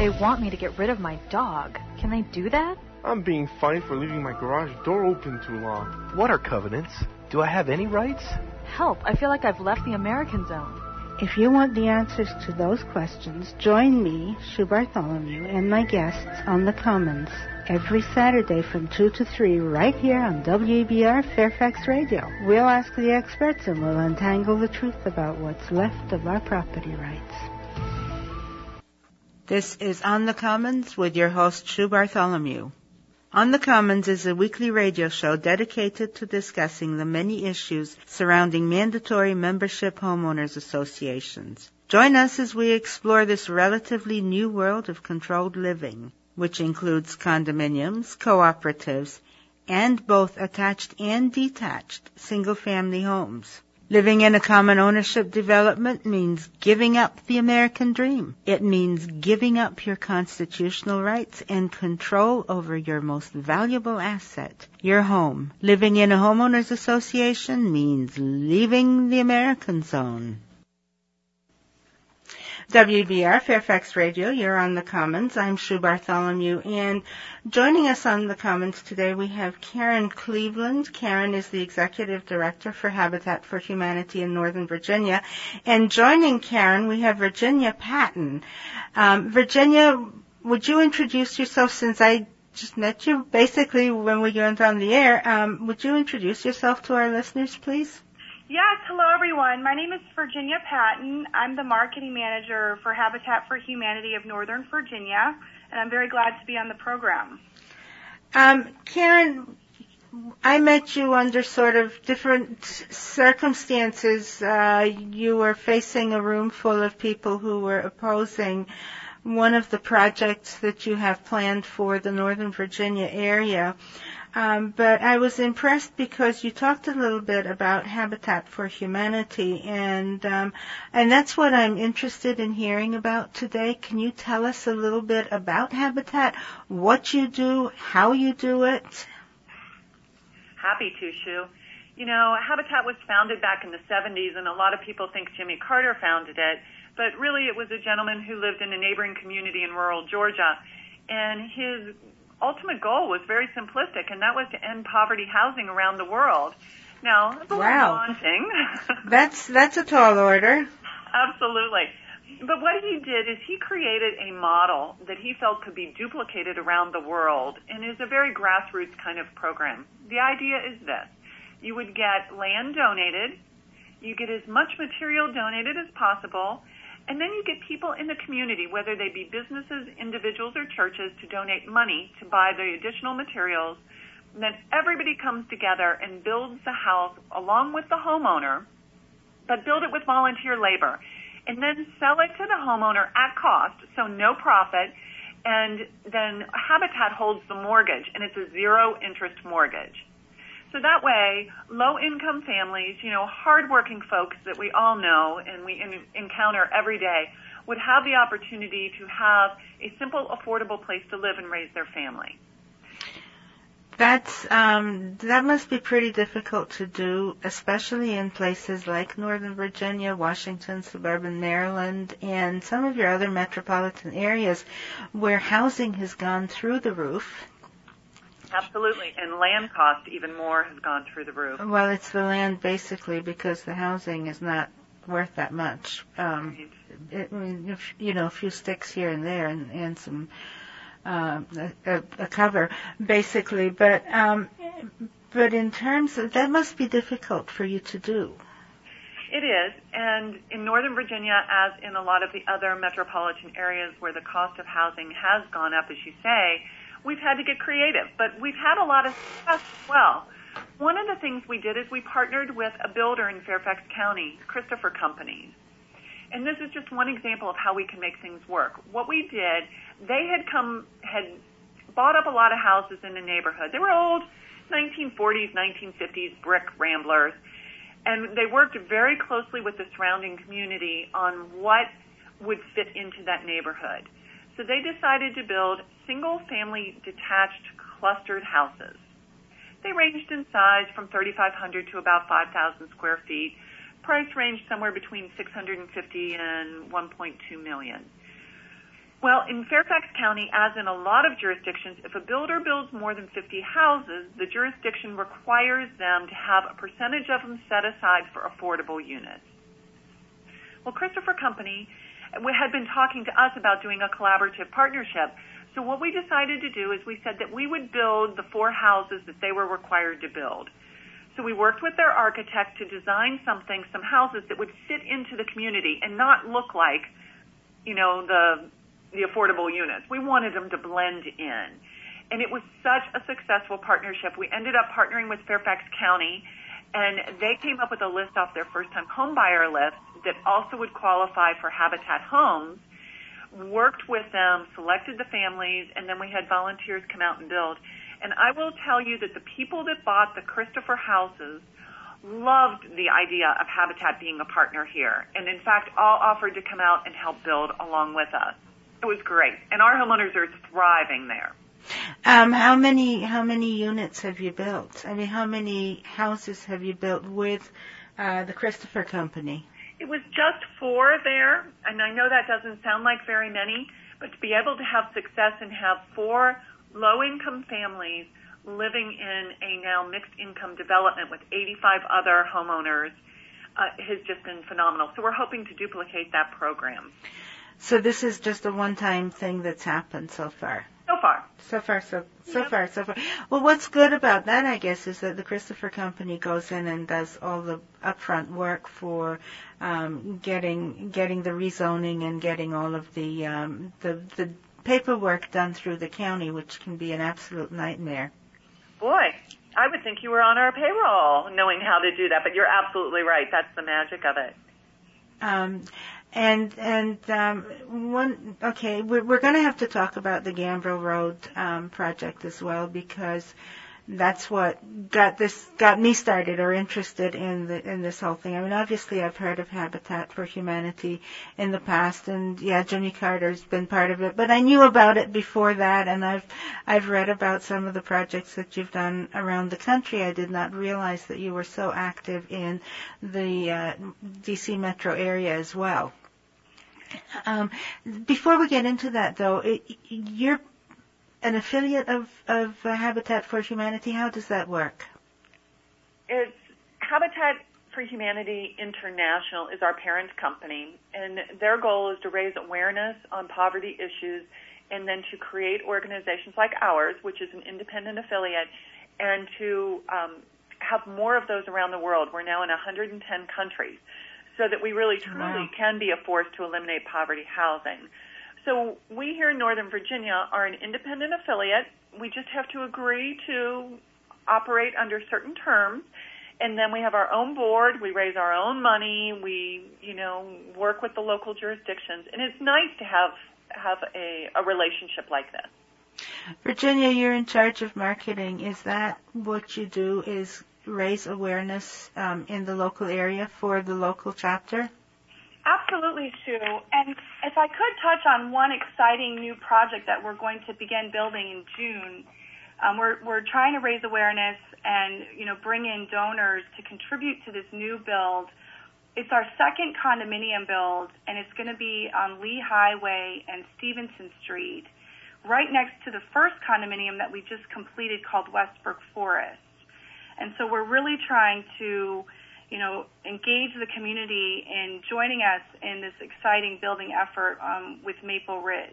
they want me to get rid of my dog. Can they do that? I'm being fined for leaving my garage door open too long. What are covenants? Do I have any rights? Help, I feel like I've left the American zone. If you want the answers to those questions, join me, Sue Bartholomew, and my guests on the Commons every Saturday from 2 to 3 right here on WABR Fairfax Radio. We'll ask the experts and we'll untangle the truth about what's left of our property rights. This is On the Commons with your host, Sue Bartholomew. On the Commons is a weekly radio show dedicated to discussing the many issues surrounding mandatory membership homeowners associations. Join us as we explore this relatively new world of controlled living, which includes condominiums, cooperatives, and both attached and detached single-family homes. Living in a common ownership development means giving up the American dream. It means giving up your constitutional rights and control over your most valuable asset, your home. Living in a homeowners association means leaving the American zone. WBR Fairfax Radio, you're on the Commons. I'm Sue Bartholomew, and joining us on the Commons today we have Karen Cleveland. Karen is the Executive Director for Habitat for Humanity in Northern Virginia. And joining Karen, we have Virginia Patton. Virginia, would you introduce yourself, since I just met you basically when we went on the air? Would you introduce yourself to our listeners, please? Yes, hello everyone. My name is Virginia Patton. I'm the marketing manager for Habitat for Humanity of Northern Virginia, and I'm very glad to be on the program. Karen, I met you under sort of different circumstances. You were facing a room full of people who were opposing one of the projects that you have planned for the Northern Virginia area. But I was impressed because you talked a little bit about Habitat for Humanity, and that's what I'm interested in hearing about today. Can you tell us a little bit about Habitat, what you do, how you do it? Happy to, Sue. You know, Habitat was founded back in the 70s, and a lot of people think Jimmy Carter founded it, but really it was a gentleman who lived in a neighboring community in rural Georgia, and his ultimate goal was very simplistic, and that was to end poverty housing around the world. Now, that's a little daunting. That's a tall order. Absolutely. But what he did is he created a model that he felt could be duplicated around the world, and is a very grassroots kind of program. The idea is this. You would get land donated, you get as much material donated as possible, and then you get people in the community, whether they be businesses, individuals, or churches, to donate money to buy the additional materials. And then everybody comes together and builds the house along with the homeowner, but build it with volunteer labor. And then sell it to the homeowner at cost, so no profit. And then Habitat holds the mortgage, and it's a zero-interest mortgage. So that way, low-income families, you know, hardworking folks that we all know and we encounter every day, would have the opportunity to have a simple, affordable place to live and raise their family. That must be pretty difficult to do, especially in places like Northern Virginia, Washington, suburban Maryland, and some of your other metropolitan areas where housing has gone through the roof. Absolutely, and land cost even more has gone through the roof. Well, it's the land basically, because the housing is not worth that much. A few sticks here and there, and some a cover, basically. But in terms of that, must be difficult for you to do. It is, and in Northern Virginia, as in a lot of the other metropolitan areas where the cost of housing has gone up, as you say, we've had to get creative, but we've had a lot of success as well. One of the things we did is we partnered with a builder in Fairfax County, Christopher Companies. And this is just one example of how we can make things work. What we did, they had bought up a lot of houses in the neighborhood. They were old 1940s, 1950s brick ramblers. And they worked very closely with the surrounding community on what would fit into that neighborhood. So they decided to build single-family detached clustered houses. They ranged in size from 3,500 to about 5,000 square feet. Price ranged somewhere between $650 and $1.2 million. Well, in Fairfax County, as in a lot of jurisdictions, if a builder builds more than 50 houses, the jurisdiction requires them to have a percentage of them set aside for affordable units. Well, Christopher Company had been talking to us about doing a collaborative partnership. So what we decided to do is we said that we would build the 4 houses that they were required to build. So we worked with their architect to design some houses that would fit into the community and not look like, the affordable units. We wanted them to blend in. And it was such a successful partnership. We ended up partnering with Fairfax County, and they came up with a list off their first-time home buyer list that also would qualify for Habitat homes, worked with them, selected the families, and then we had volunteers come out and build. And I will tell you that the people that bought the Christopher houses loved the idea of Habitat being a partner here. And in fact, all offered to come out and help build along with us. It was great. And our homeowners are thriving there. How many units have you built? I mean, how many houses have you built with the Christopher Company? It was just 4 there, and I know that doesn't sound like very many, but to be able to have success and have 4 low-income families living in a now mixed-income development with 85 other homeowners has just been phenomenal. So we're hoping to duplicate that program. So this is just a one-time thing that's happened so far? So far. Well, what's good about that, I guess, is that the Christopher Company goes in and does all the upfront work for getting the rezoning and getting all of the paperwork done through the county, which can be an absolute nightmare. Boy, I would think you were on our payroll knowing how to do that, but you're absolutely right. That's the magic of it. We're going to have to talk about the Gambro Road project as well, because that's what got me started or interested in this whole thing. I mean, obviously I've heard of Habitat for Humanity in the past, and yeah, Jimmy Carter's been part of it, but I knew about it before that, and I've read about some of the projects that you've done around the country. I did not realize that you were so active in the DC metro area as well. Before we get into that, though, you're an affiliate of Habitat for Humanity. How does that work? It's Habitat for Humanity International is our parent company, and their goal is to raise awareness on poverty issues and then to create organizations like ours, which is an independent affiliate, and to have more of those around the world. We're now in 110 countries, so that we really truly can be a force to eliminate poverty housing. So we here in Northern Virginia are an independent affiliate. We just have to agree to operate under certain terms, and then we have our own board. We raise our own money. We, work with the local jurisdictions, and it's nice to have a relationship like this. Virginia, you're in charge of marketing. Is that what you do, is raise awareness in the local area for the local chapter? Absolutely, Sue. And if I could touch on one exciting new project that we're going to begin building in June, we're trying to raise awareness and bring in donors to contribute to this new build. It's our second condominium build, and it's going to be on Lee Highway and Stevenson Street, right next to the first condominium that we just completed called Westbrook Forest. And so we're really trying to engage the community in joining us in this exciting building effort with Maple Ridge.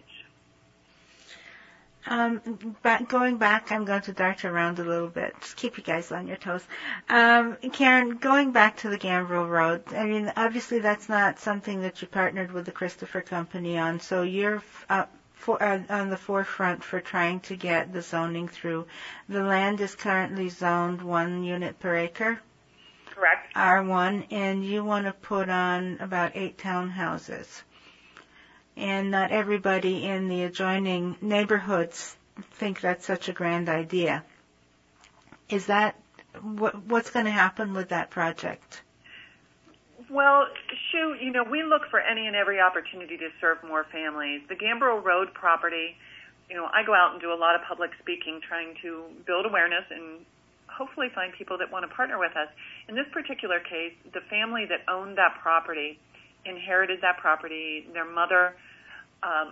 Going back, I'm going to dart around a little bit. Just keep you guys on your toes. Karen, going back to the Gambro Road, I mean, obviously that's not something that you partnered with the Christopher Company on, so you're on the forefront for trying to get the zoning through. The land is currently zoned 1 unit per acre. Correct. R1, and you want to put on about 8 townhouses. And not everybody in the adjoining neighborhoods think that's such a grand idea. Is that what's going to happen with that project? Well, Sue, we look for any and every opportunity to serve more families. The Gambro Road property, I go out and do a lot of public speaking trying to build awareness and hopefully find people that want to partner with us. In this particular case, the family that owned that property inherited that property. Their mother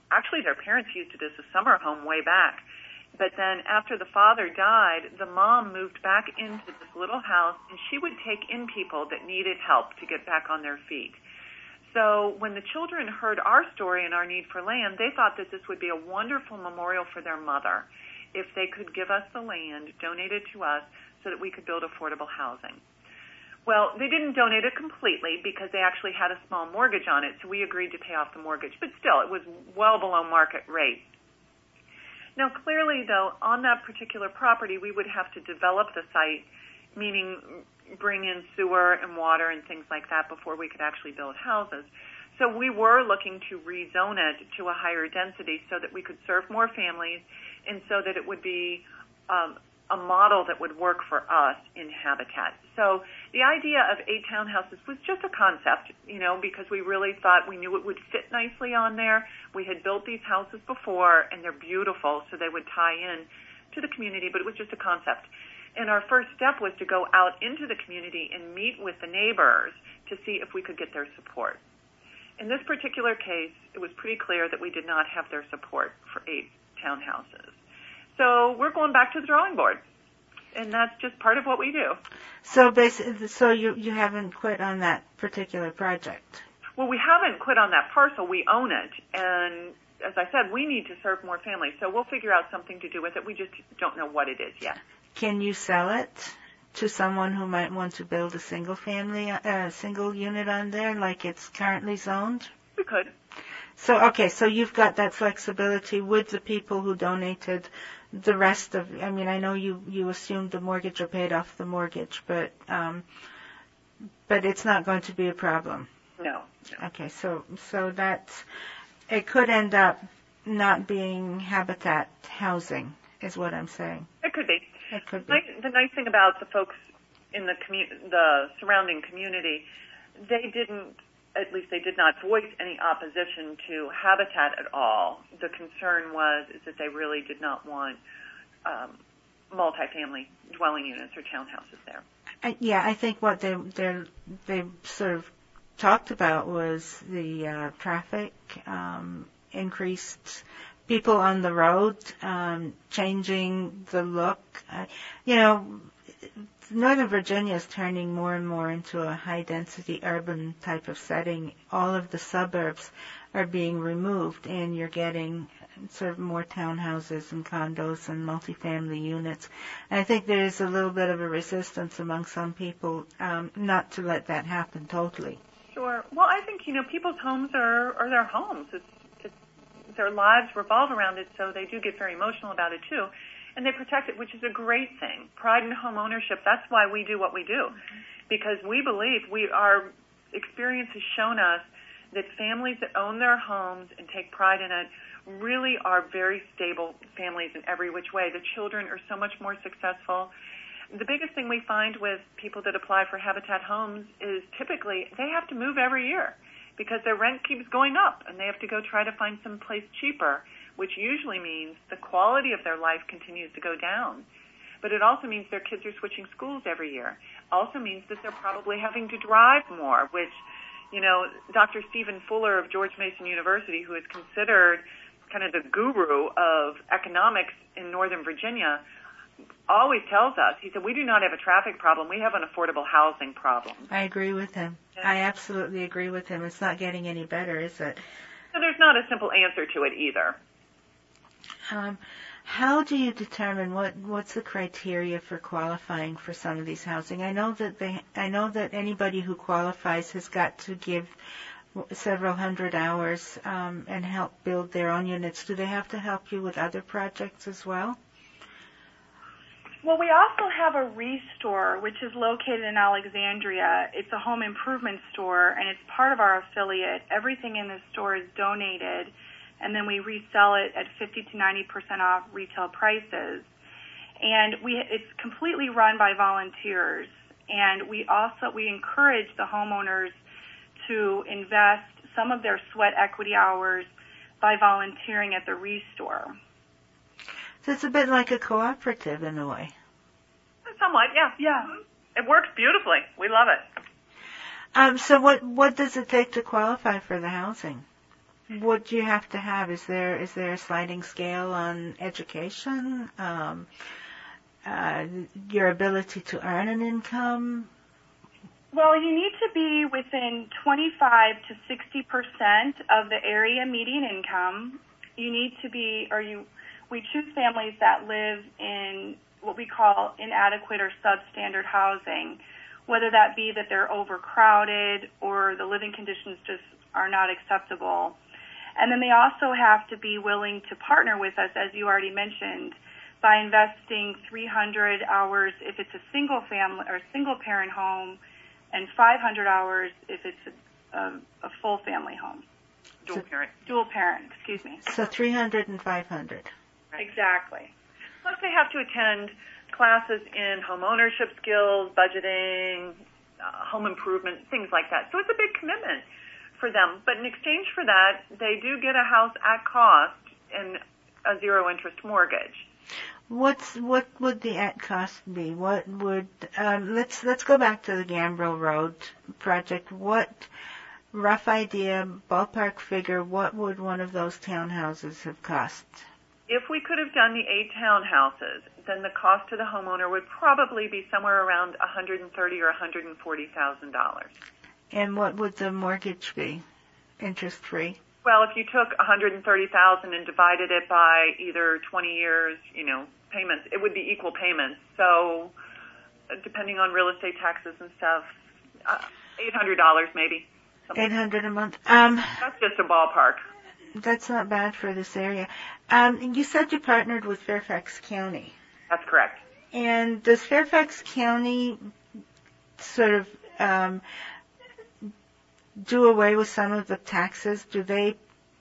actually their parents used it as a summer home way back. But then after the father died, the mom moved back into this little house, and she would take in people that needed help to get back on their feet. So when the children heard our story and our need for land, they thought that this would be a wonderful memorial for their mother if they could give us the land, donate it to us, so that we could build affordable housing. Well, they didn't donate it completely because they actually had a small mortgage on it, so we agreed to pay off the mortgage. But still, it was well below market rate. Now, clearly, though, on that particular property, we would have to develop the site, meaning bring in sewer and water and things like that before we could actually build houses. So we were looking to rezone it to a higher density so that we could serve more families and so that it would be a model that would work for us in Habitat. So the idea of 8 townhouses was just a concept, because we really thought we knew it would fit nicely on there. We had built these houses before, and they're beautiful, so they would tie in to the community, but it was just a concept. And our first step was to go out into the community and meet with the neighbors to see if we could get their support. In this particular case, it was pretty clear that we did not have their support for 8 townhouses. So we're going back to the drawing board, and that's just part of what we do. So basically, you haven't quit on that particular project? Well, we haven't quit on that parcel. We own it, and as I said, we need to serve more families, so we'll figure out something to do with it. We just don't know what it is yet. Can you sell it to someone who might want to build a single unit on there, like it's currently zoned? We could. So you've got that flexibility with the people who donated the rest of, I know you assumed the mortgage or paid off the mortgage, but it's not going to be a problem. No. Okay, so it could end up not being Habitat housing, is what I'm saying. It could be. It could be. The nice thing about the folks in the surrounding community, they did not voice any opposition to Habitat at all. The concern is that they really did not want multifamily dwelling units or townhouses there. I think what they sort of talked about was the traffic, increased people on the road, changing the look. Northern Virginia is turning more and more into a high-density urban type of setting. All of the suburbs are being removed, and you're getting sort of more townhouses and condos and multifamily units. And I think there is a little bit of a resistance among some people not to let that happen totally. Sure. Well, I think, people's homes are their homes. It's their lives revolve around it, so they do get very emotional about it, too. And they protect it, which is a great thing. Pride in home ownership, that's why we do what we do. Because we believe, our experience has shown us that families that own their homes and take pride in it really are very stable families in every which way. The children are so much more successful. The biggest thing we find with people that apply for Habitat homes is typically they have to move every year because their rent keeps going up and they have to go try to find some place cheaper, which usually means the quality of their life continues to go down. But it also means their kids are switching schools every year. Also means that they're probably having to drive more, which, Dr. Stephen Fuller of George Mason University, who is considered kind of the guru of economics in Northern Virginia, always tells us, he said, we do not have a traffic problem, we have an affordable housing problem. I agree with him. Yeah. I absolutely agree with him. It's not getting any better, is it? So there's not a simple answer to it either. How do you determine what's the criteria for qualifying for some of these housing? I know that anybody who qualifies has got to give several hundred hours and help build their own units. Do they have to help you with other projects as well? Well, we also have a Restore, which is located in Alexandria. It's a home improvement store, and it's part of our affiliate. Everything in the store is donated, and then we resell it at 50 to 90% off retail prices. And it's completely run by volunteers. And we encourage the homeowners to invest some of their sweat equity hours by volunteering at the Restore. So it's a bit like a cooperative in a way. Somewhat, yeah. Yeah. It works beautifully. We love it. So what does it take to qualify for the housing? what do you have to have? Is there a sliding scale on education? Your ability to earn an income? Well, you need to be within 25 to 60% of the area median income. You need to be, we choose families that live in what we call inadequate or substandard housing, whether that be that they're overcrowded or the living conditions just are not acceptable. And then they also have to be willing to partner with us, as you already mentioned, by investing 300 hours if it's a single family or single parent home, and 500 hours if it's a full family home. Dual parent, excuse me. So 300 and 500. Right. Exactly. Plus they have to attend classes in home ownership skills, budgeting, home improvement, things like that. So it's a big commitment for them. But in exchange for that, they do get a house at cost and a zero interest mortgage. What would the at cost be? What would let's go back to the Gambrel Road project. What rough idea, ballpark figure, what would one of those townhouses have cost? If we could have done the 8 townhouses, then the cost to the homeowner would probably be somewhere around $130,000 or $140,000. And what would the mortgage be, interest free? Well, if you took $130,000 and divided it by either 20 years, payments, it would be equal payments. So, depending on real estate taxes and stuff, $800 maybe. $800 a month. That's just a ballpark. That's not bad for this area. You said you partnered with Fairfax County. That's correct. And does Fairfax County sort of do away with some of the taxes? Do they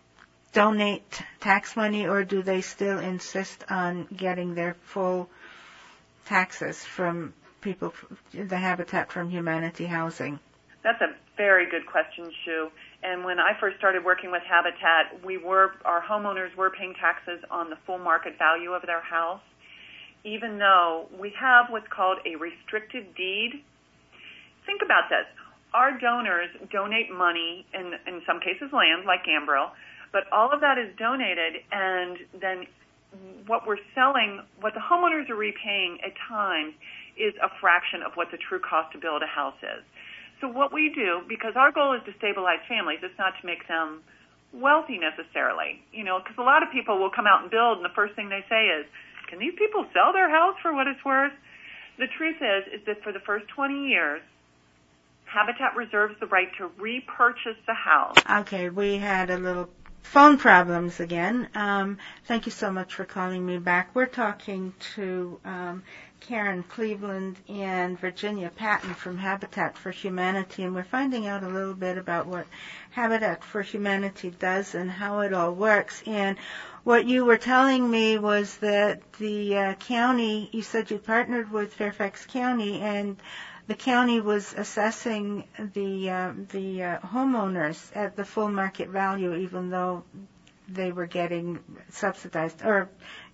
donate tax money, or do they still insist on getting their full taxes from people, the Habitat for Humanity housing? That's a very good question, Shu. And when I first started working with Habitat, our homeowners were paying taxes on the full market value of their house, even though we have what's called a restricted deed. Think about this. Our donors donate money, in some cases land, like Gambrel, but all of that is donated, and then what we're selling, what the homeowners are repaying at times is a fraction of what the true cost to build a house is. So what we do, because our goal is to stabilize families, it's not to make them wealthy necessarily, because a lot of people will come out and build, and the first thing they say is, can these people sell their house for what it's worth? The truth is that for the first 20 years, Habitat reserves the right to repurchase the house. Okay, we had a little phone problems again. Thank you so much for calling me back. We're talking to Karen Cleveland and Virginia Patton from Habitat for Humanity, and we're finding out a little bit about what Habitat for Humanity does and how it all works. And what you were telling me was that the county, you said you partnered with Fairfax County, and the county was assessing the homeowners at the full market value, even though they were getting subsidized or,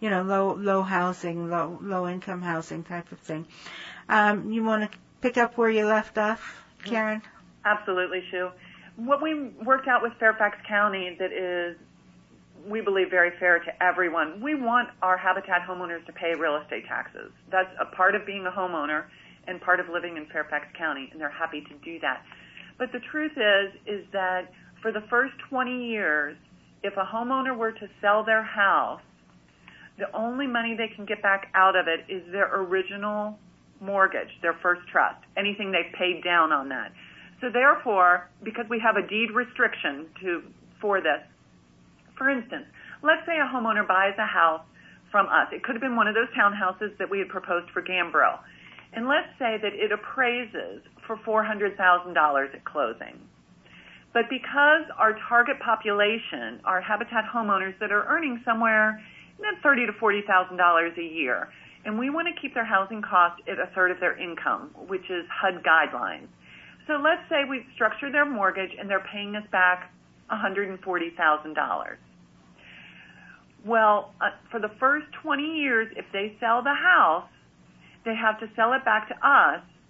low housing, low income housing type of thing. You want to pick up where you left off, Karen? Absolutely, Shu. What we worked out with Fairfax County that is, we believe, very fair to everyone. We want our Habitat homeowners to pay real estate taxes. That's a part of being a homeowner and part of living in Fairfax County, and they're happy to do that. But the truth is that for the first 20 years, if a homeowner were to sell their house, the only money they can get back out of it is their original mortgage, their first trust, anything they've paid down on that. So therefore, because we have a deed restriction for this, for instance, let's say a homeowner buys a house from us. It could have been one of those townhouses that we had proposed for Gambrel. And let's say that it appraises for $400,000 at closing. But because our target population are Habitat homeowners that are earning somewhere in $30,000 to $40,000 a year, and we want to keep their housing cost at a third of their income, which is HUD guidelines. So let's say we've structured their mortgage and they're paying us back $140,000. Well, for the first 20 years, if they sell the house, they have to sell it back to us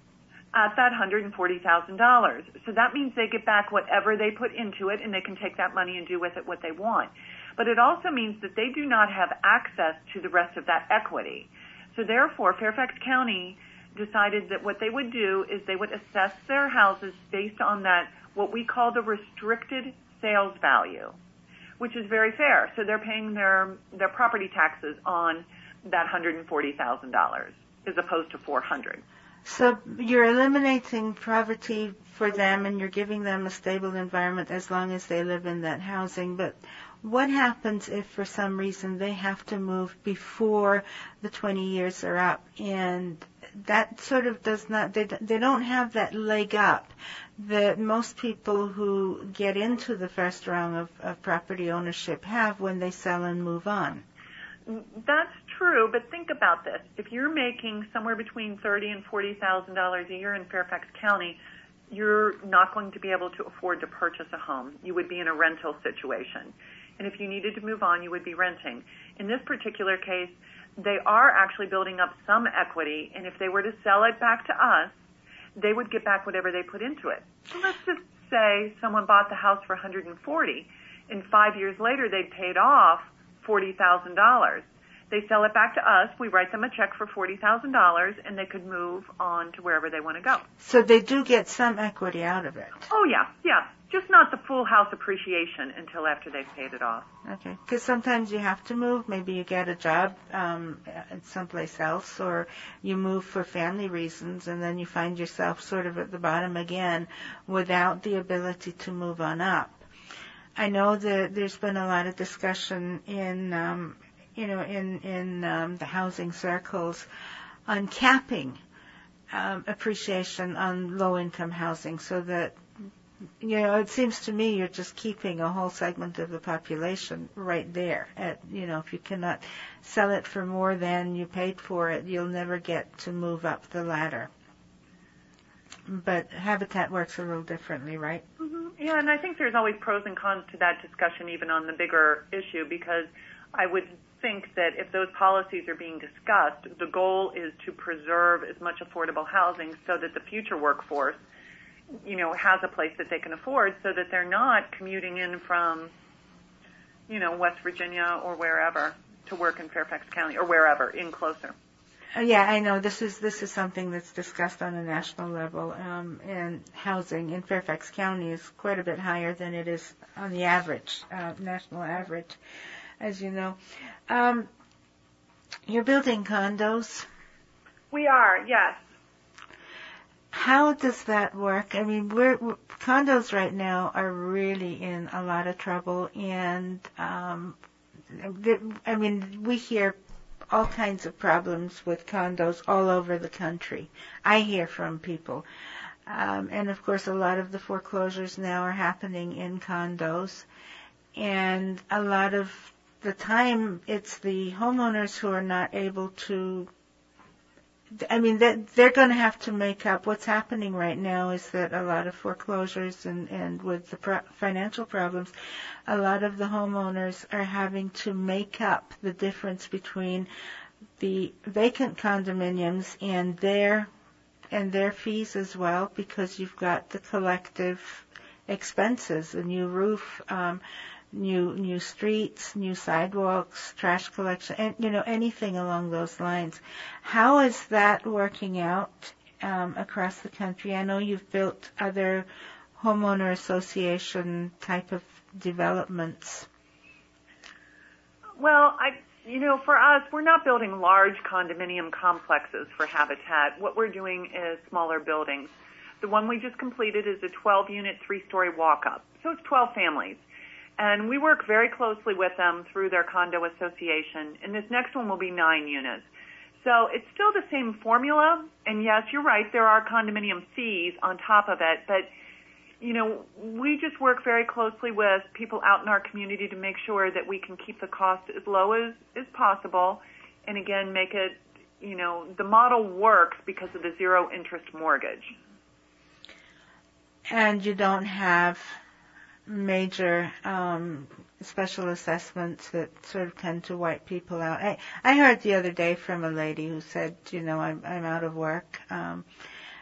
at that $140,000. So that means they get back whatever they put into it, and they can take that money and do with it what they want. But it also means that they do not have access to the rest of that equity. So therefore, Fairfax County decided that what they would do is they would assess their houses based on that, what we call the restricted sales value, which is very fair. So they're paying their property taxes on that $140,000 as opposed to $400,000. So you're eliminating poverty for them, and you're giving them a stable environment as long as they live in that housing. But what happens if for some reason they have to move before the 20 years are up, and that sort of does not, they don't have that leg up that most people who get into the first rung of property ownership have when they sell and move on? That's true, but think about this. If you're making somewhere between $30,000 and $40,000 a year in Fairfax County, you're not going to be able to afford to purchase a home. You would be in a rental situation. And if you needed to move on, you would be renting. In this particular case, they are actually building up some equity, and if they were to sell it back to us, they would get back whatever they put into it. So let's just say someone bought the house for $140,000, and 5 years later they paid off $40,000. They sell it back to us, we write them a check for $40,000, and they could move on to wherever they want to go. So they do get some equity out of it? Oh, yeah. Just not the full house appreciation until after they've paid it off. Okay, because sometimes you have to move. Maybe you get a job someplace else, or you move for family reasons, and then you find yourself sort of at the bottom again without the ability to move on up. I know that there's been a lot of discussion in the housing circles on capping appreciation on low-income housing, so that, it seems to me you're just keeping a whole segment of the population right there. If you cannot sell it for more than you paid for it, you'll never get to move up the ladder. But Habitat works a little differently, right? Mm-hmm. Yeah, and I think there's always pros and cons to that discussion, even on the bigger issue, because I would think that if those policies are being discussed, the goal is to preserve as much affordable housing so that the future workforce, has a place that they can afford, so that they're not commuting in from, West Virginia or wherever to work in Fairfax County, or wherever, in closer. Yeah, I know this is something that's discussed on a national level, and housing in Fairfax County is quite a bit higher than it is on the average, national average, as you know. You're building condos? We are, yes. How does that work? I mean, condos right now are really in a lot of trouble, and we hear all kinds of problems with condos all over the country. I hear from people. And of course, a lot of the foreclosures now are happening in condos. And a lot of the time, it's the homeowners who are not able to, they're going to have to make up. What's happening right now is that a lot of foreclosures and with the financial problems, a lot of the homeowners are having to make up the difference between the vacant condominiums and their fees as well, because you've got the collective expenses, a new roof, new streets, new sidewalks, trash collection, and anything along those lines. How is that working out across the country? I know you've built other homeowner association type of developments. Well, for us, we're not building large condominium complexes for Habitat. What we're doing is smaller buildings. The one we just completed is a 12-unit, 3-story walk-up. So it's 12 families. And we work very closely with them through their condo association. And this next one will be 9 units. So it's still the same formula. And yes, you're right, there are condominium fees on top of it. But, we just work very closely with people out in our community to make sure that we can keep the cost as low as possible. And again, make it, the model works because of the zero interest mortgage. And you don't have major special assessments that sort of tend to wipe people out. I heard the other day from a lady who said, I'm out of work,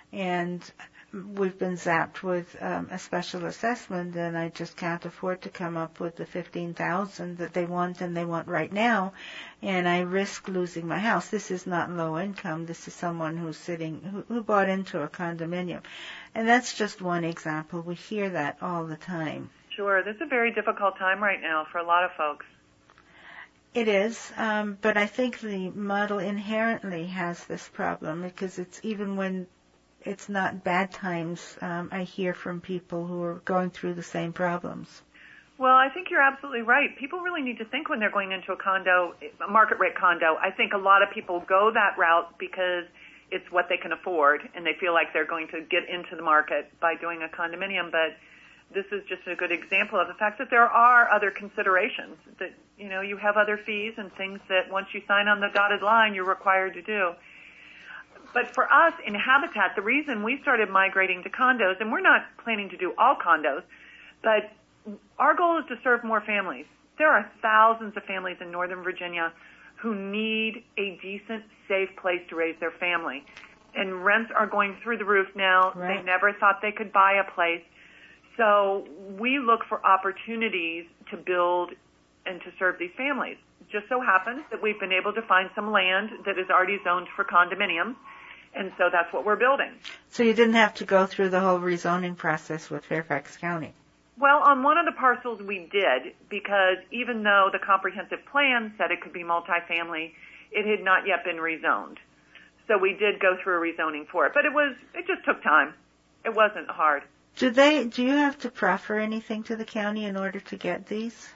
and we've been zapped with a special assessment, and I just can't afford to come up with the $15,000 that they want, and they want right now, and I risk losing my house. This is not low income. This is someone who bought into a condominium, and that's just one example. We hear that all the time. Sure, this is a very difficult time right now for a lot of folks. It is, but I think the model inherently has this problem, because it's even when it's not bad times, I hear from people who are going through the same problems. Well, I think you're absolutely right. People really need to think when they're going into a market rate condo. I think a lot of people go that route because it's what they can afford, and they feel like they're going to get into the market by doing a condominium. But this is just a good example of the fact that there are other considerations, that, you know, you have other fees and things that once you sign on the dotted line, you're required to do. But for us in Habitat, the reason we started migrating to condos, and we're not planning to do all condos, but our goal is to serve more families. There are thousands of families in Northern Virginia who need a decent, safe place to raise their family. And rents are going through the roof now. Right. They never thought they could buy a place. So we look for opportunities to build and to serve these families. Just so happens that we've been able to find some land that is already zoned for condominiums. And so that's what we're building. So you didn't have to go through the whole rezoning process with Fairfax County? Well, on one of the parcels we did, because even though the comprehensive plan said it could be multifamily, it had not yet been rezoned. So we did go through a rezoning for it. But it just took time. It wasn't hard. Do you have to proffer anything to the county in order to get these?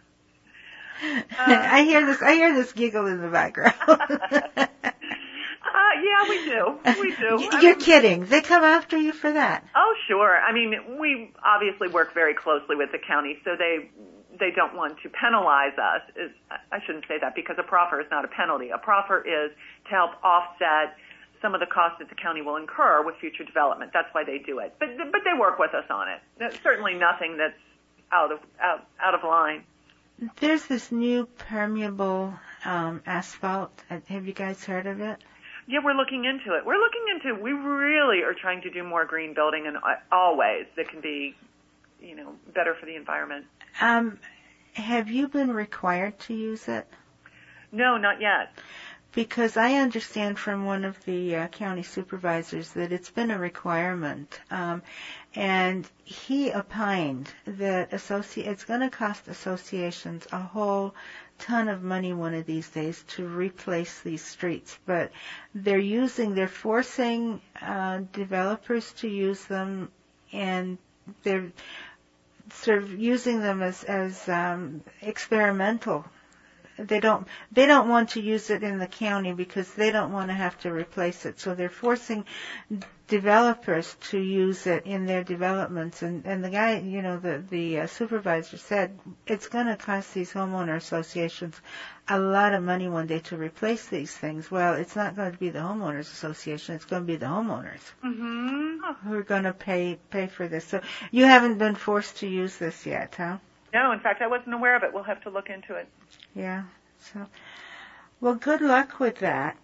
I hear this giggle in the background. Yeah, we do. You're kidding. They come after you for that. Oh, sure. I mean, we obviously work very closely with the county, so they don't want to penalize us. I shouldn't say that, because a proffer is not a penalty. A proffer is to help offset some of the costs that the county will incur with future development. That's why they do it. But they work with us on it. There's certainly nothing that's out of line. There's this new permeable asphalt. Have you guys heard of it? Yeah, we're looking into it. We really are trying to do more green building in all ways that can be, you know, better for the environment. Have you been required to use it? No, not yet. Because I understand from one of the county supervisors that it's been a requirement, and he opined that it's going to cost associations a whole ton of money one of these days to replace these streets, but they're forcing developers to use them, and they're sort of using them as experimental. They don't want to use it in the county because they don't want to have to replace it. So they're forcing developers to use it in their developments. And the guy, you know, the supervisor said it's going to cost these homeowner associations a lot of money one day to replace these things. Well, it's not going to be the homeowners association. It's going to be the homeowners who are going to pay for this. So you haven't been forced to use this yet, huh? No, in fact, I wasn't aware of it. We'll have to look into it. Yeah. So, well, good luck with that.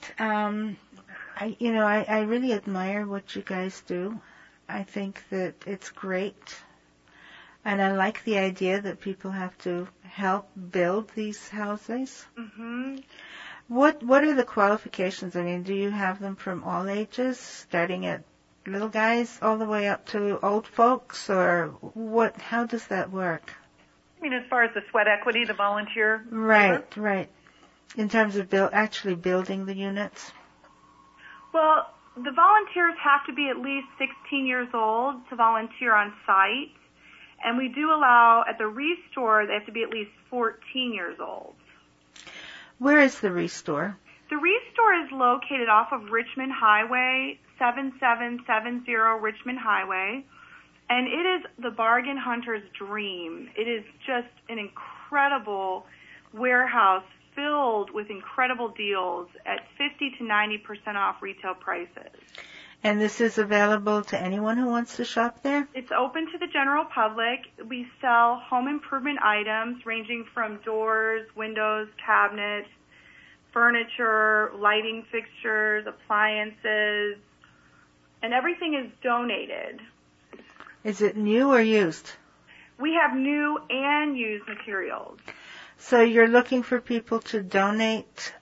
I really admire what you guys do. I think that it's great. And I like the idea that people have to help build these houses. Mm-hmm. What are the qualifications? I mean, do you have them from all ages, starting at little guys all the way up to old folks, or what? How does that work? I mean, as far as the sweat equity, the volunteer labor? Right. In terms of actually building the units? Well, the volunteers have to be at least 16 years old to volunteer on site. And we do allow, at the Restore, they have to be at least 14 years old. Where is the Restore? The Restore is located off of Richmond Highway, 7770 Richmond Highway. And it is the bargain hunter's dream. It is just an incredible warehouse filled with incredible deals at 50 to 90% off retail prices. And this is available to anyone who wants to shop there? It's open to the general public. We sell home improvement items ranging from doors, windows, cabinets, furniture, lighting fixtures, appliances, and everything is donated. Is it new or used? We have new and used materials. So you're looking for people to donate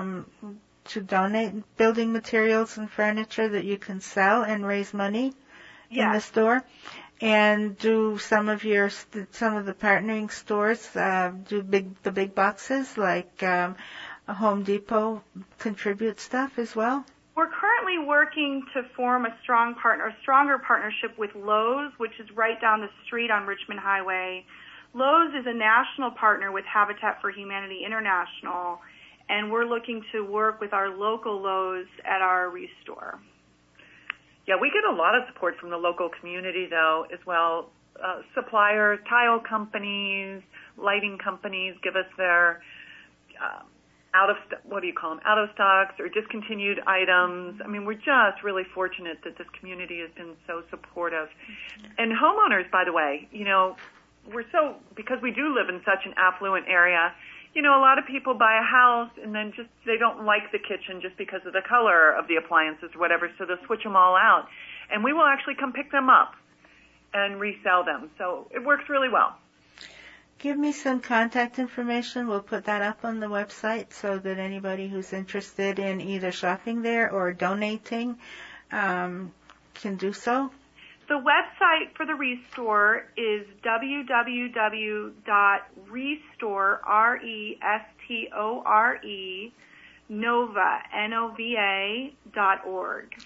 building materials and furniture that you can sell and raise money in the store? And do some of the partnering stores do the big boxes like Home Depot contribute stuff as well? We're currently working to form a stronger partnership with Lowe's, which is right down the street on Richmond Highway. Lowe's is a national partner with Habitat for Humanity International, and we're looking to work with our local Lowe's at our Restore. Yeah, we get a lot of support from the local community, though, as well. Suppliers, tile companies, lighting companies give us their out of stocks or discontinued items. I mean, we're just really fortunate that this community has been so supportive. And homeowners, by the way, because we do live in such an affluent area, a lot of people buy a house and then they don't like the kitchen just because of the color of the appliances or whatever, so they'll switch them all out. And we will actually come pick them up and resell them. So it works really well. Give me some contact information. We'll put that up on the website so that anybody who's interested in either shopping there or donating can do so. The website for the Restore is www.restore, R-E-S-T-O-R-E, Nova, N-O-V-A.org.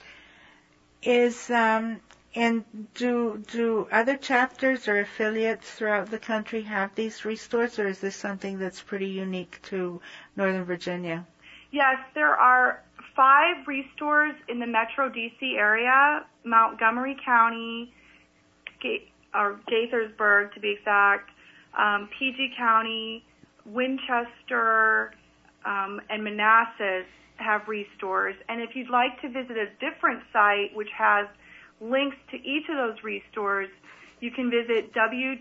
And do other chapters or affiliates throughout the country have these Restores, or is this something that's pretty unique to Northern Virginia? Yes, there are 5 Restores in the Metro D.C. area, Montgomery County, or Gaithersburg to be exact, PG County, Winchester, and Manassas have Restores. And if you'd like to visit a different site which has links to each of those Restores, you can visit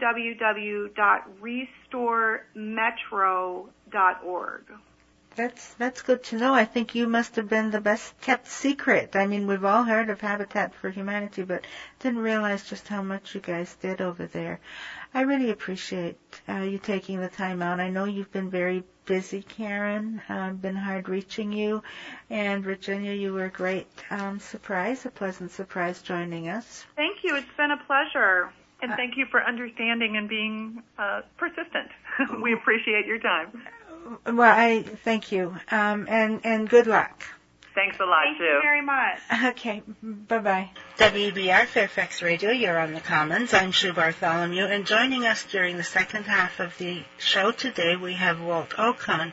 www.restoremetro.org. That's good to know. I think you must have been the best kept secret. I mean, we've all heard of Habitat for Humanity, but didn't realize just how much you guys did over there. I really appreciate you taking the time out. I know you've been very busy, Karen. Been hard reaching you. And Virginia, you were a great a pleasant surprise joining us. Thank you. It's been a pleasure. And thank you for understanding and being persistent. We appreciate your time. Well, I thank you, and good luck. Thanks a lot, Thank you very much. Okay, bye-bye. WBR Fairfax Radio, you're on the Commons. I'm Sue Bartholomew, and joining us during the second half of the show today, we have Walt Okon.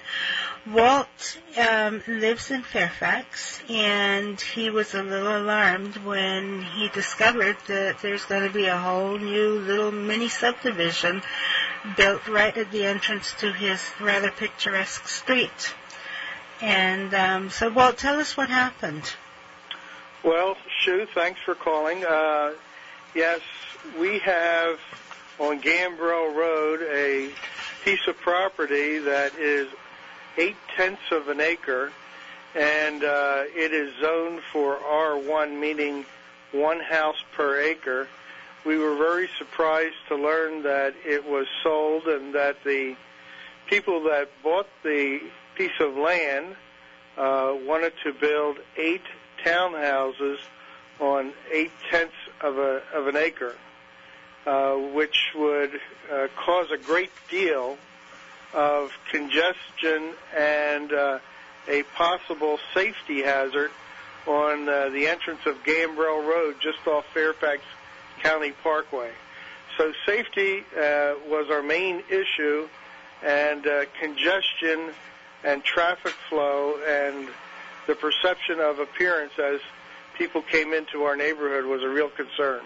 Walt lives in Fairfax, and he was a little alarmed when he discovered that there's going to be a whole new little mini subdivision built right at the entrance to his rather picturesque street. And so, Walt, tell us what happened. Well, Sue, thanks for calling. Yes, we have on Gambrell Road a piece of property that is 0.8 of an acre, and it is zoned for R1, meaning one house per acre. We were very surprised to learn that it was sold and that the people that bought the piece of land wanted to build 8 townhouses on 0.8 of an acre, which would cause a great deal of congestion and a possible safety hazard on the entrance of Gambrell Road just off Fairfax County Parkway. So safety was our main issue, and congestion and traffic flow and the perception of appearance as people came into our neighborhood was a real concern.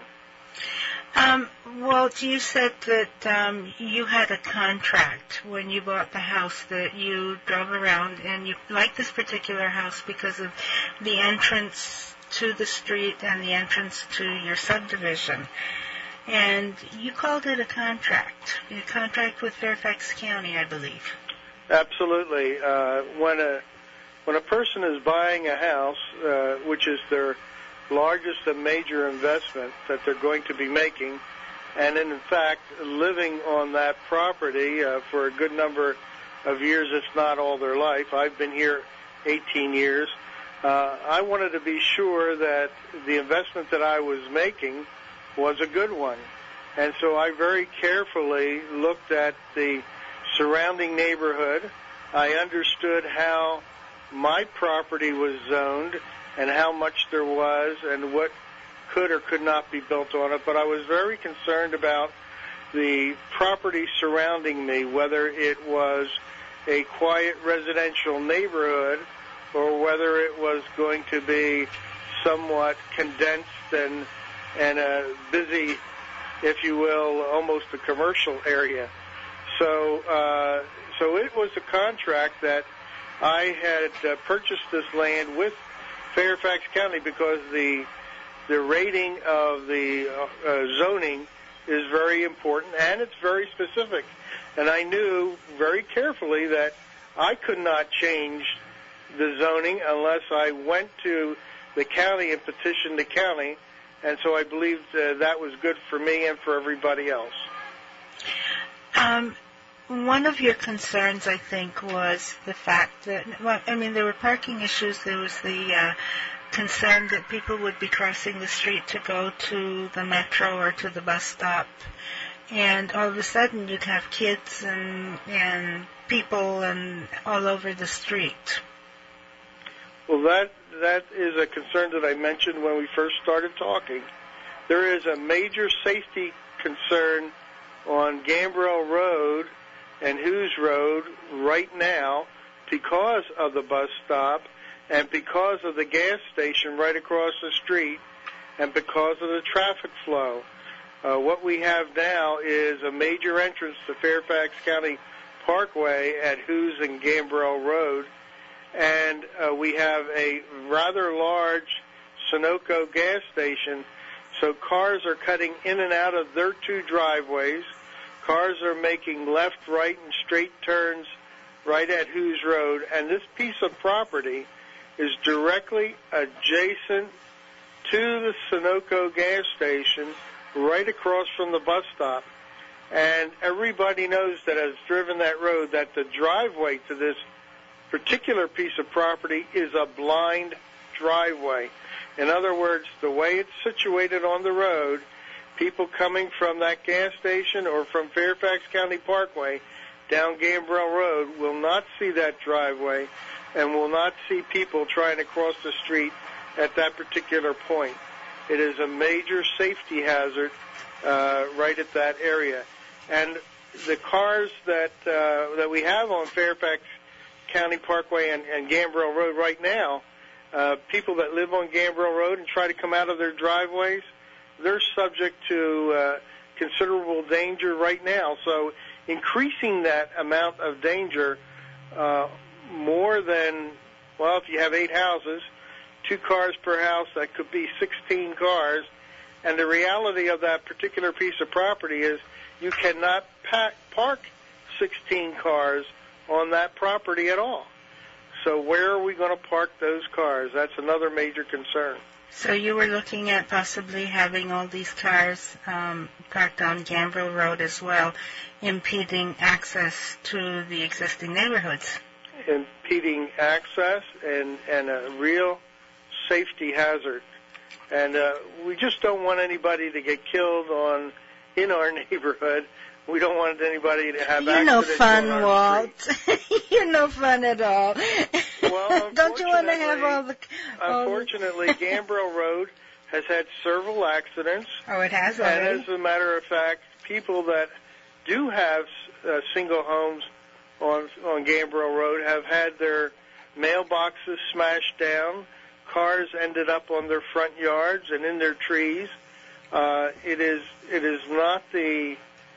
Walt, you said that you had a contract when you bought the house, that you drove around and you liked this particular house because of the entrance to the street and the entrance to your subdivision. And you called it a contract with Fairfax County, I believe. Absolutely. When a person is buying a house, which is their largest and major investment that they're going to be making. And in fact, living on that property for a good number of years, if not all their life. I've been here 18 years. I wanted to be sure that the investment that I was making was a good one. And so I very carefully looked at the surrounding neighborhood. I understood how my property was zoned and how much there was and what could or could not be built on it. But I was very concerned about the property surrounding me, whether it was a quiet residential neighborhood or whether it was going to be somewhat condensed and a busy, if you will, almost a commercial area. So it was a contract that I had purchased this land with Fairfax County because the rating of the zoning is very important and it's very specific. And I knew very carefully that I could not change the zoning unless I went to the county and petitioned the county. And so I believed that was good for me and for everybody else. One of your concerns, I think, was the fact that, there were parking issues. There was the concern that people would be crossing the street to go to the metro or to the bus stop. And all of a sudden you'd have kids and people and all over the street. Well, that is a concern that I mentioned when we first started talking. There is a major safety concern on Gambrell Road and Hughes Road right now because of the bus stop and because of the gas station right across the street and because of the traffic flow. What we have now is a major entrance to Fairfax County Parkway at Hughes and Gambrell Road, and we have a rather large Sunoco gas station, so cars are cutting in and out of their two driveways. Cars are making left, right, and straight turns right at Hughes Road, and this piece of property is directly adjacent to the Sunoco gas station right across from the bus stop. And everybody knows that has driven that road that the driveway to this particular piece of property is a blind driveway. In other words, the way it's situated on the road, people coming from that gas station or from Fairfax County Parkway down Gambrell Road will not see that driveway and will not see people trying to cross the street at that particular point. It is a major safety hazard right at that area. And the cars that we have on Fairfax County Parkway and Gambrell Road right now, people that live on Gambrell Road and try to come out of their driveways, they're subject to considerable danger right now. So increasing that amount of danger more than, well, if you have 8 houses, 2 cars per house, that could be 16 cars. And the reality of that particular piece of property is you cannot park 16 cars on that property at all. So where are we going to park those cars? That's another major concern. So you were looking at possibly having all these cars parked on Gambrell Road as well, impeding access to the existing neighborhoods. Impeding access and a real safety hazard. And we just don't want anybody to get killed in our neighborhood. We don't want anybody to have accidents. You're no fun, Walt. You're no fun at all. Well, don't you want to have all the... Unfortunately, Gambrell Road has had several accidents. Oh, it has already? And as a matter of fact, people that do have single homes on Gambrell Road have had their mailboxes smashed down. Cars ended up on their front yards and in their trees. It is not the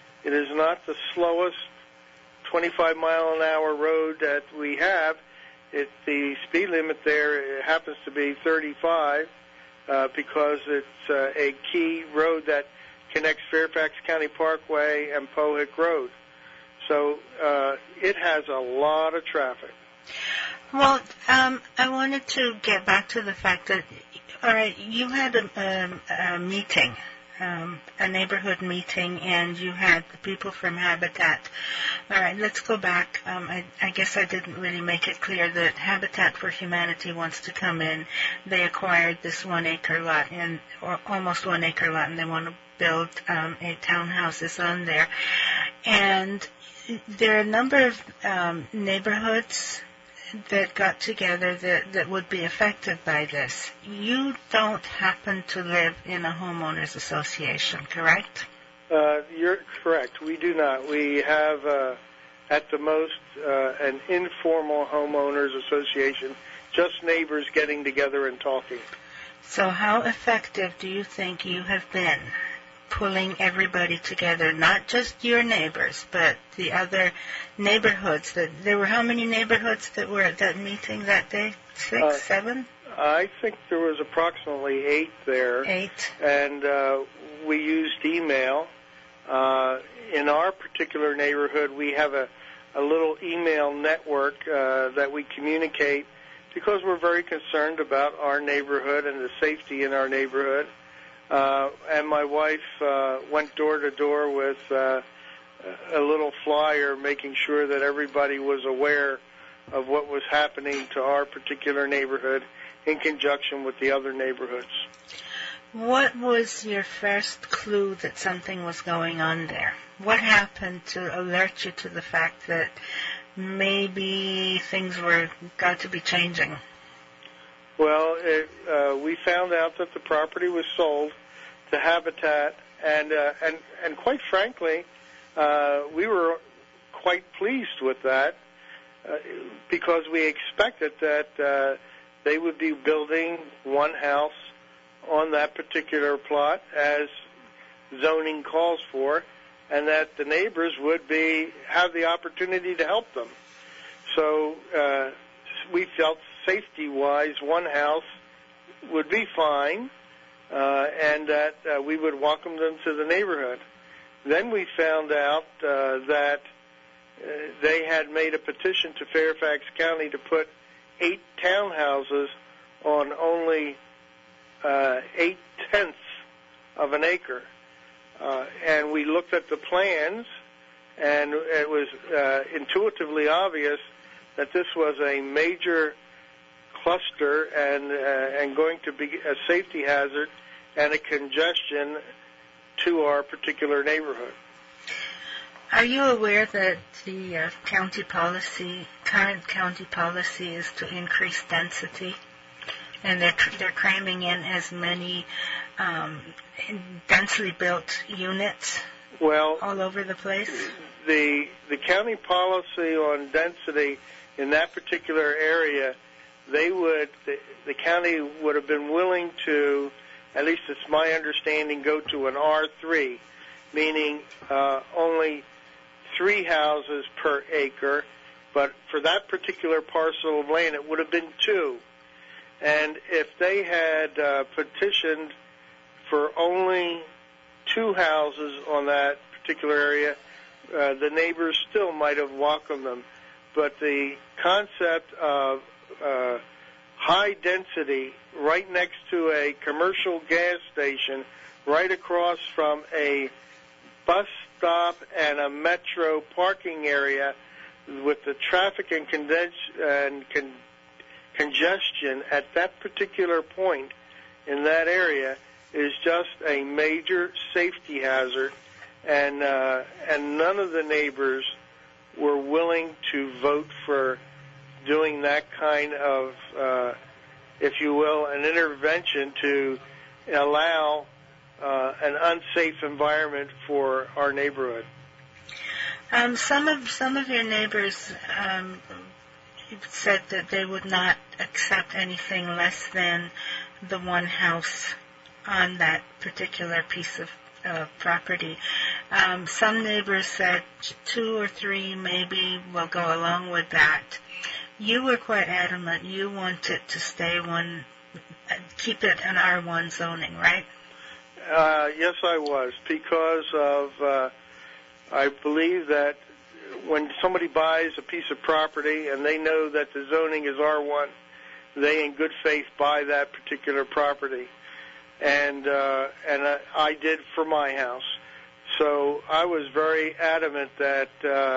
slowest 25-mile-an-hour road that we have. The speed limit there happens to be 35 because it's a key road that connects Fairfax County Parkway and Pohick Road. So it has a lot of traffic. Well, I wanted to get back to the fact that All right, you had a meeting, a neighborhood meeting, and you had the people from Habitat. All right, let's go back. I guess I didn't really make it clear that Habitat for Humanity wants to come in. They acquired this 1 acre lot, or almost 1 acre lot, and they want to build 8 townhouses on there. And there are a number of neighborhoods that got together that would be affected by this. You don't happen to live in a homeowners association, correct? You're correct. We do not. We have, at the most, an informal homeowners association, just neighbors getting together and talking. So how effective do you think you have been pulling everybody together, not just your neighbors, but the other neighborhoods? There were how many neighborhoods that were at that meeting that day? 6, 7? I think there was approximately 8 there. 8. And we used email. In our particular neighborhood, we have a little email network that we communicate because we're very concerned about our neighborhood and the safety in our neighborhood. And my wife went door to door with a little flyer making sure that everybody was aware of what was happening to our particular neighborhood in conjunction with the other neighborhoods. What was your first clue that something was going on there? What happened to alert you to the fact that maybe things were got to be changing? Well, we found out that the property was sold to Habitat, and quite frankly, we were quite pleased with that because we expected that they would be building one house on that particular plot as zoning calls for, and that the neighbors would have the opportunity to help them. So we felt safety-wise one house would be fine, and that we would welcome them to the neighborhood. Then we found out that they had made a petition to Fairfax County to put 8 townhouses on only 8/10 of an acre. And we looked at the plans, and it was intuitively obvious that this was a major cluster and going to be a safety hazard and a congestion to our particular neighborhood. Are you aware that the current county policy is to increase density, and they're cramming in as many densely built units all over the place? The county policy on density in that particular area, the county would have been willing to, at least it's my understanding, go to an R3, meaning only 3 houses per acre, but for that particular parcel of land, it would have been 2. And if they had petitioned for only 2 houses on that particular area, the neighbors still might have welcomed them. But the concept of high density right next to a commercial gas station, right across from a bus stop and a metro parking area, with the traffic and congestion at that particular point in that area, is just a major safety hazard, and none of the neighbors were willing to vote for doing that kind of, if you will, an intervention to allow an unsafe environment for our neighborhood. Some of your neighbors said that they would not accept anything less than the one house on that particular piece of property. Some neighbors said 2 or 3 maybe will go along with that. You were quite adamant. You wanted to stay keep it an R1 zoning, right? Yes, I was, because of I believe that when somebody buys a piece of property and they know that the zoning is R1, they in good faith buy that particular property. And I did for my house. So I was very adamant that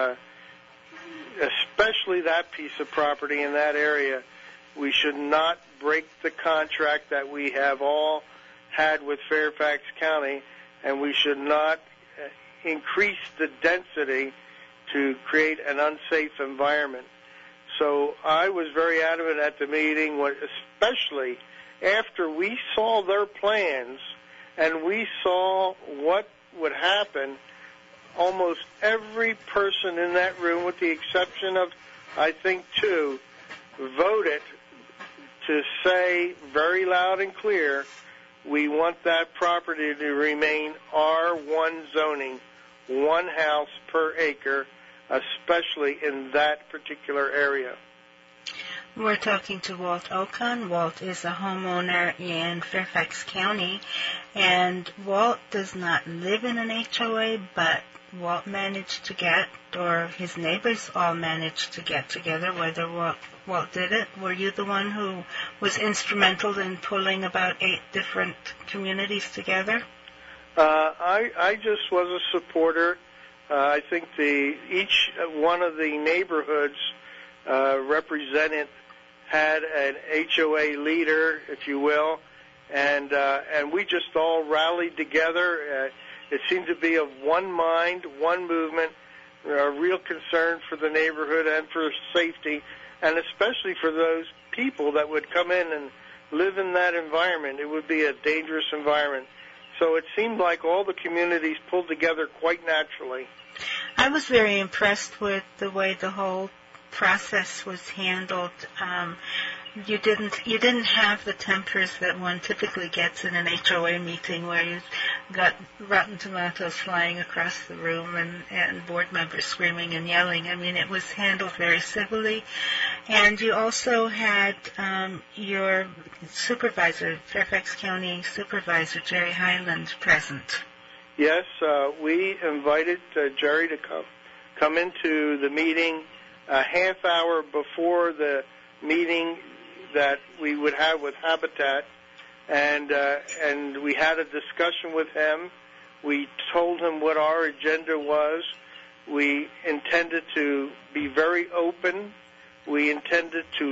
especially that piece of property in that area, we should not break the contract that we have all had with Fairfax County, and we should not increase the density to create an unsafe environment. So I was very adamant at the meeting, especially after we saw their plans and we saw what would happen. Almost every person in that room, with the exception of, I think, 2, voted to say very loud and clear, we want that property to remain R1 zoning, 1 house per acre, especially in that particular area. We're talking to Walt Ocon. Walt is a homeowner in Fairfax County, and Walt does not live in an HOA, but Walt managed to get, or his neighbors all managed to get together, whether Walt did it. Were you the one who was instrumental in pulling about 8 different communities together? I just was a supporter. I think each one of the neighborhoods represented had an HOA leader, if you will, and we just all rallied together. It seemed to be of one mind, one movement, a real concern for the neighborhood and for safety, and especially for those people that would come in and live in that environment. It would be a dangerous environment. So it seemed like all the communities pulled together quite naturally. I was very impressed with the way the whole process was handled. You didn't have the tempers that one typically gets in an HOA meeting, where you got rotten tomatoes flying across the room and board members screaming and yelling. I mean, it was handled very civilly. And you also had your supervisor, Fairfax County Supervisor Jerry Highland, present. Yes, we invited Jerry to come into the meeting a half hour before the meeting that we would have with Habitat, and we had a discussion with him. We told him what our agenda was. We intended to be very open. We intended to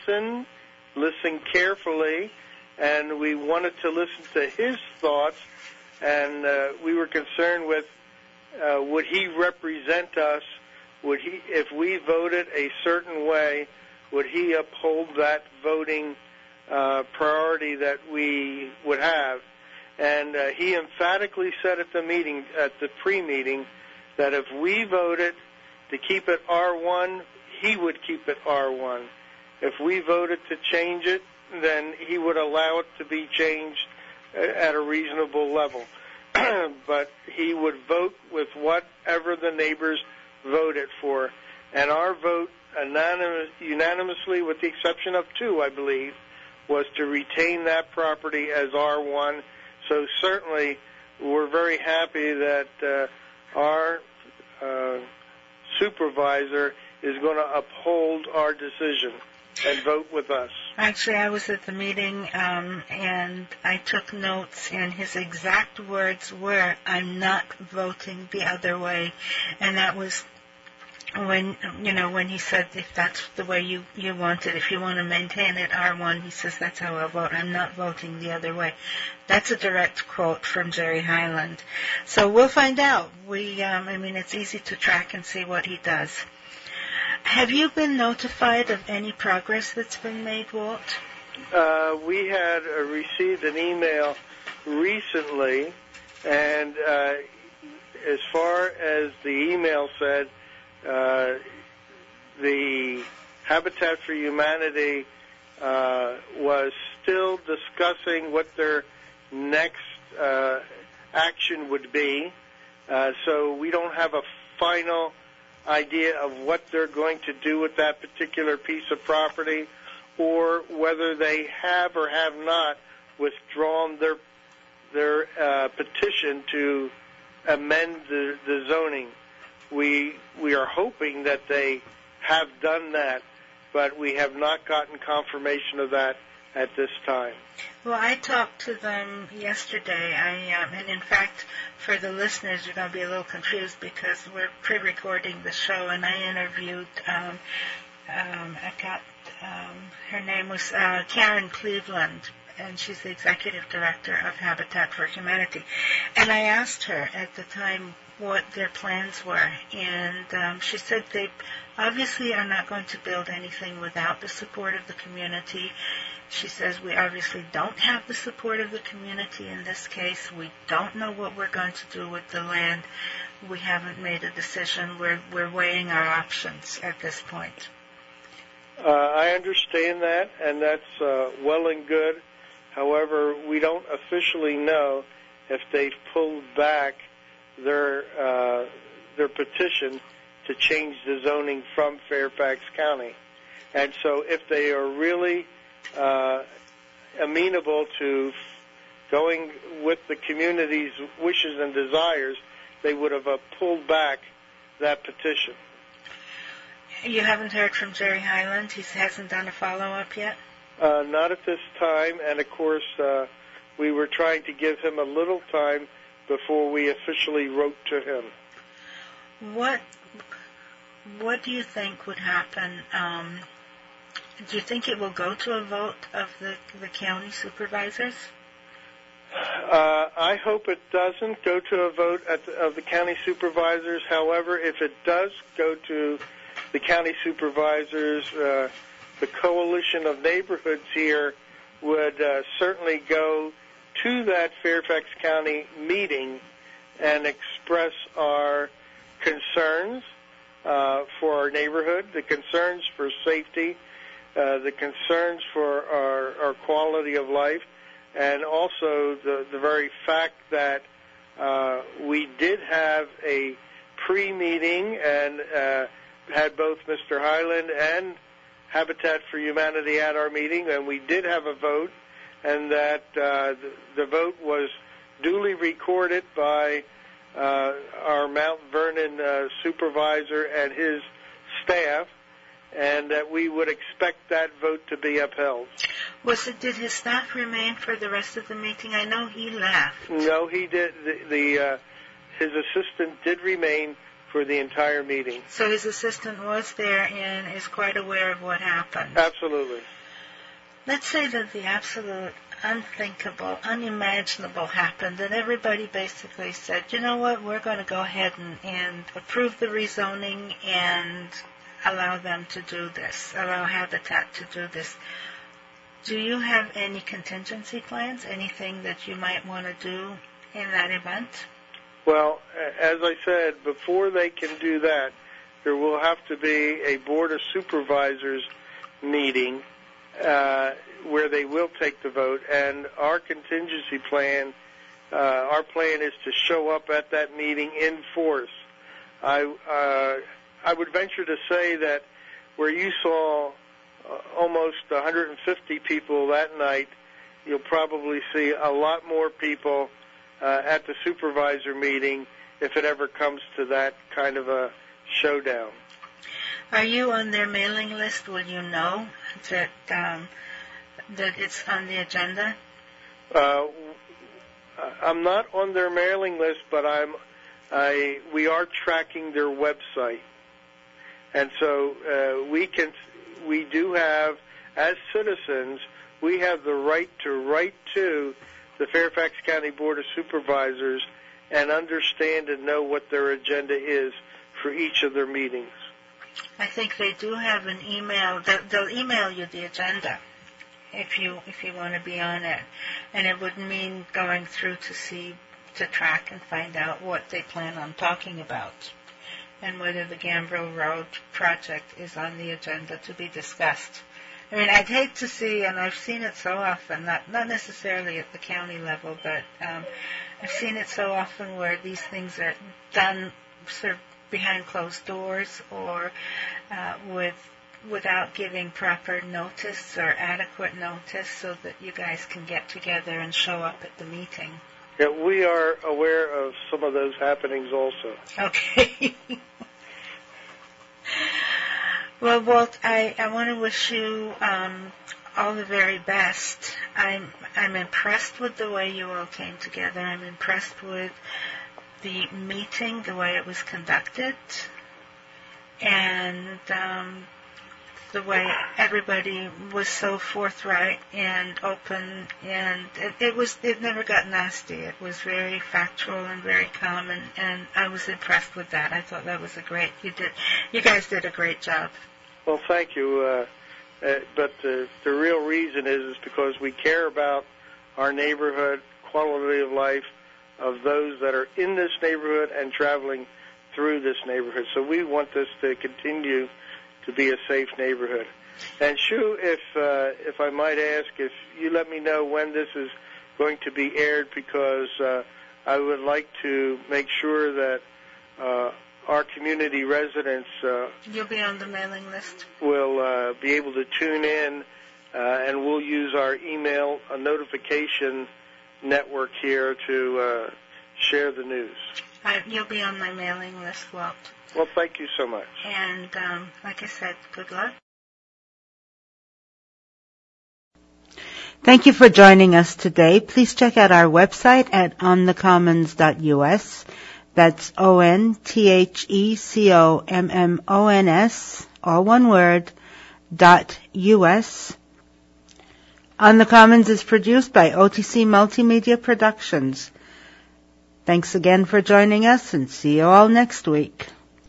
listen carefully, and we wanted to listen to his thoughts, and we were concerned with would he represent us? Would he, if we voted a certain way, would he uphold that voting priority that we would have? And he emphatically said at the meeting, at the pre-meeting, that if we voted to keep it R1, he would keep it R1. If we voted to change it, then he would allow it to be changed at a reasonable level. But he would vote with whatever the neighbors voted for. And our vote, unanimously, with the exception of 2, I believe, was to retain that property as R1. So certainly we're very happy that our supervisor is going to uphold our decision and vote with us. Actually, I was at the meeting, and I took notes, and his exact words were, "I'm not voting the other way." And that was when he said, if that's the way you want it, if you want to maintain it R1, he says, that's how I'll vote. I'm not voting the other way. That's a direct quote from Jerry Highland. So we'll find out. It's easy to track and see what he does. Have you been notified of any progress that's been made, Walt? We had received an email recently, and as far as the email said, the Habitat for Humanity was still discussing what their next action would be. So we don't have a final idea of what they're going to do with that particular piece of property, or whether they have or have not withdrawn their petition to amend the zoning. We are hoping that they have done that, but we have not gotten confirmation of that at this time. Well, I talked to them yesterday, and in fact, for the listeners, you're going to be a little confused because we're pre-recording the show, and I interviewed, her name was Karen Cleveland, and she's the executive director of Habitat for Humanity. And I asked her at the time what their plans were, and she said they obviously are not going to build anything without the support of the community. She says we obviously don't have the support of the community in this case. We don't know what we're going to do with the land. We haven't made a decision. We're weighing our options at this point. I understand that, and that's well and good. However, we don't officially know if they've pulled back their petition to change the zoning from Fairfax County. And so if they are really amenable to going with the community's wishes and desires, they would have pulled back that petition. You haven't heard from Jerry Highland? He hasn't done a follow-up yet? Not at this time, and of course we were trying to give him a little time before we officially wrote to him. What do you think would happen? Do you think it will go to a vote of the county supervisors? I hope it doesn't go to a vote of the county supervisors. However, if it does go to the county supervisors, the coalition of neighborhoods here would certainly go to that Fairfax County meeting and express our concerns for our neighborhood, the concerns for safety, the concerns for our quality of life, and also the very fact that we did have a pre-meeting and had both Mr. Highland and Habitat for Humanity at our meeting, and we did have a vote, and that the vote was duly recorded by our Mount Vernon supervisor and his staff, and that we would expect that vote to be upheld. Did his staff remain for the rest of the meeting? I know he left. No, he did. His assistant did remain for the entire meeting. So his assistant was there and is quite aware of what happened. Absolutely. Let's say that the absolute unthinkable, unimaginable happened, and everybody basically said, you know what, we're going to go ahead and approve the rezoning and allow them to do this, allow Habitat to do this. Do you have any contingency plans, anything that you might want to do in that event? Well, as I said, before they can do that, there will have to be a Board of Supervisors meeting where they will take the vote. And our contingency plan, our plan is to show up at that meeting in force. I would venture to say that where you saw almost 150 people that night, you'll probably see a lot more people at the supervisor meeting if it ever comes to that kind of a showdown. Are you on their mailing list? Will you know that it's on the agenda? I'm not on their mailing list, but we are tracking their website, and so we do have, as citizens, we have the right to write to the Fairfax County Board of Supervisors and understand and know what their agenda is for each of their meetings. I think they do have an email. They'll email you the agenda if you want to be on it, and it would mean going through to track and find out what they plan on talking about and whether the Gambrel Road project is on the agenda to be discussed. I mean, I'd hate to see, and I've seen it so often, not necessarily at the county level, but I've seen it so often where these things are done sort of behind closed doors or without giving proper notice or adequate notice so that you guys can get together and show up at the meeting. Yeah, we are aware of some of those happenings also. Okay. Well, Walt, I want to wish you all the very best. I'm impressed with the way you all came together. I'm impressed with the meeting, the way it was conducted, and the way everybody was so forthright and open, and it never got nasty. It was very factual and very calm, and I was impressed with that. I thought that was you guys did a great job. Well, thank you. But the real reason is because we care about our neighborhood, quality of life of those that are in this neighborhood and traveling through this neighborhood. So we want this to continue to be a safe neighborhood. And Shu, if I might ask, if you let me know when this is going to be aired, because I would like to make sure that our community residents you'll be on the mailing list. Will be able to tune in, and we'll use our email notification network here to share the news. You'll be on my mailing list, Walt. Well, thank you so much. And like I said, good luck. Thank you for joining us today. Please check out our website at onthecommons.us. That's ONTHECOMMONS, all one word, .US. On the Commons is produced by OTC Multimedia Productions. Thanks again for joining us, and see you all next week.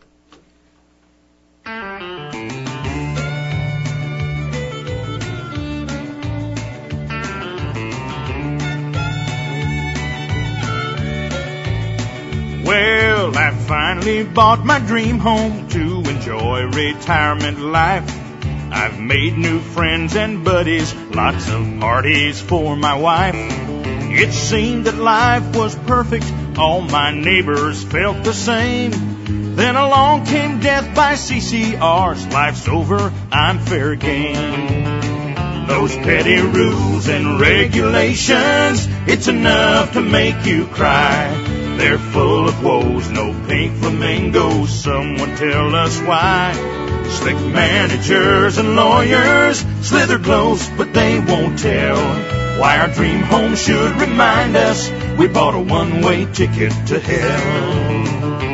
Well, I finally bought my dream home to enjoy retirement life. I've made new friends and buddies, lots of parties for my wife. It seemed that life was perfect, all my neighbors felt the same. Then along came death by CCRs, life's over, I'm fair game. Those petty rules and regulations, it's enough to make you cry. They're full of woes, no pink flamingos, someone tell us why. Slick managers and lawyers slither close, but they won't tell why our dream home should remind us we bought a one-way ticket to hell.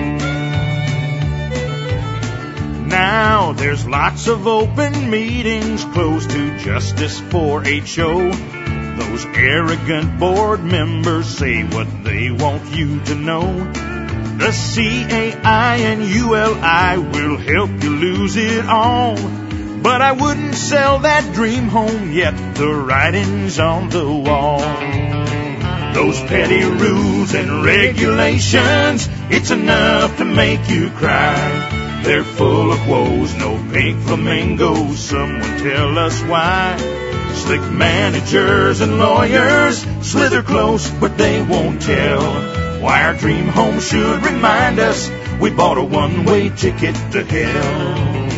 Now there's lots of open meetings closed to justice for HO. Those arrogant board members say what they want you to know. The CAI and ULI will help you lose it all. But I wouldn't sell that dream home yet, the writing's on the wall. Those petty rules and regulations, it's enough to make you cry. They're full of woes, no pink flamingos, someone tell us why. Slick managers and lawyers slither close, but they won't tell why our dream home should remind us we bought a one-way ticket to hell.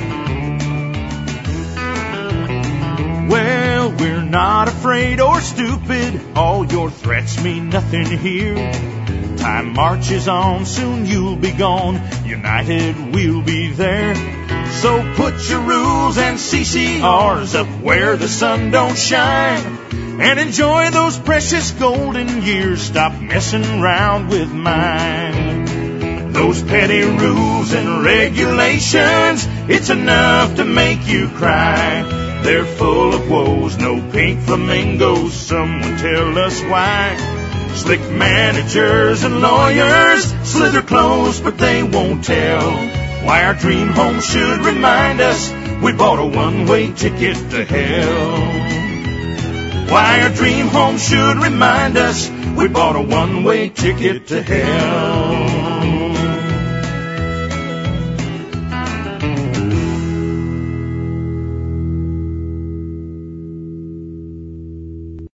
Well, we're not afraid or stupid, all your threats mean nothing here. Time marches on, soon you'll be gone, united we'll be there. So put your rules and CCRs up where the sun don't shine, and enjoy those precious golden years, stop messing around with mine. Those petty rules and regulations, it's enough to make you cry. They're full of woes, no pink flamingos, someone tell us why. Slick managers and lawyers slither close, but they won't tell why our dream home should remind us we bought a one-way ticket to hell. Why our dream home should remind us we bought a one-way ticket to hell.